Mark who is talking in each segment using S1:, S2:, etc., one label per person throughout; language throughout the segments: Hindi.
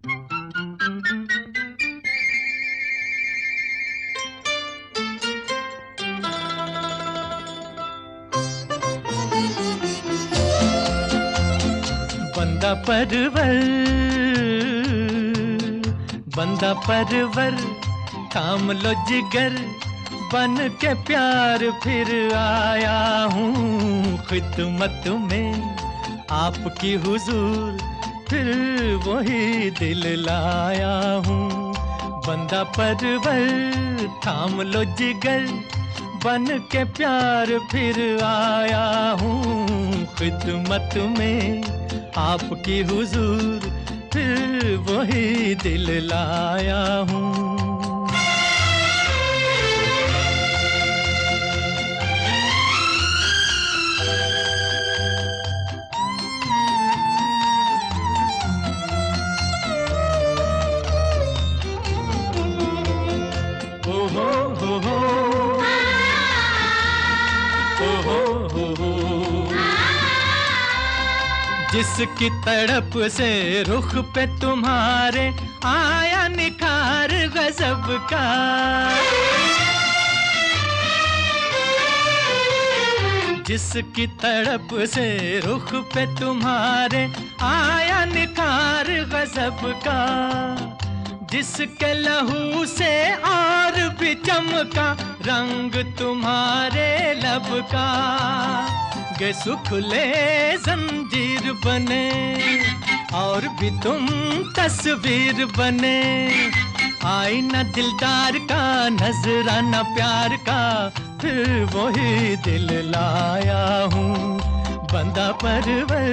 S1: बंदा परवर, बंदा परवर, थाम लो जिगर, बन के प्यार फिर आया हूँ खिदमत में आपकी हुजूर, फिर वही दिल लाया हूँ। बंदा परवर, थाम लो जिगर, बन के प्यार फिर आया हूँ खिदमत में आपकी हुजूर, फिर वही दिल लाया हूँ। जिसकी तड़प से रुख पे तुम्हारे आया निखार गजब का, जिसकी तड़प से रुख पे तुम्हारे आया निखार गजब का, जिसके लहू से और भी चमका रंग तुम्हारे लब का, गे सुख ले जंजीर बने और भी तुम तस्वीर बने, आईना दिलदार का नजराना प्यार का, फिर वही दिल लाया हूँ। बंदा परवर,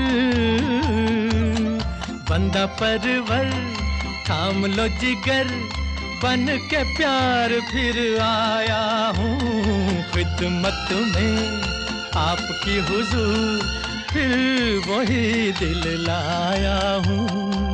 S1: बंदा परवर, थाम लो जिगर, बन के प्यार फिर आया हूँ खिदमत में आपकी हुजूर, फिर वही दिल लाया हूँ।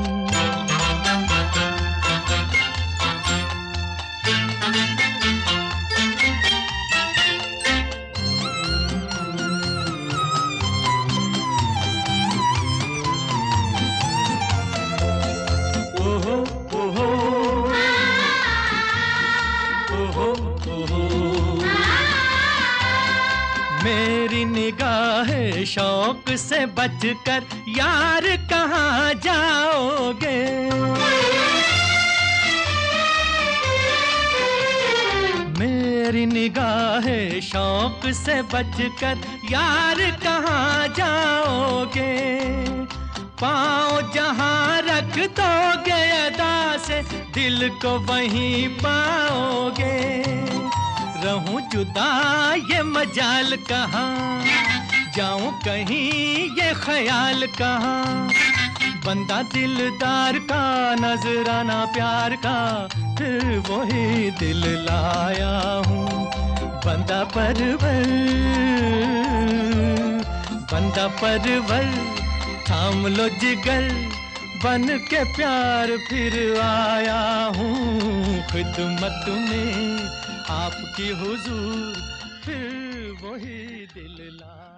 S1: ओहो ओहो ओहो ओहो, मेरी निगाहें शौक से बचकर यार कहाँ जाओगे, मेरी निगाहें शौक से बचकर यार कहाँ जाओगे, पाँव जहाँ रख दोगे अदा से दिल को वहीं पाओगे, रहूं जुदा ये मजाल कहाँ, जाऊं कहीं ये ख्याल कहाँ, बंदा दिलदार का नजराना प्यार का, फिर वही दिल लाया हूँ। बंदा परवर, बंदा परवर, थाम लो जिगर, बन के प्यार फिर आया हूँ खिदमत में आपकी हुजूर, फिर वही दिल ला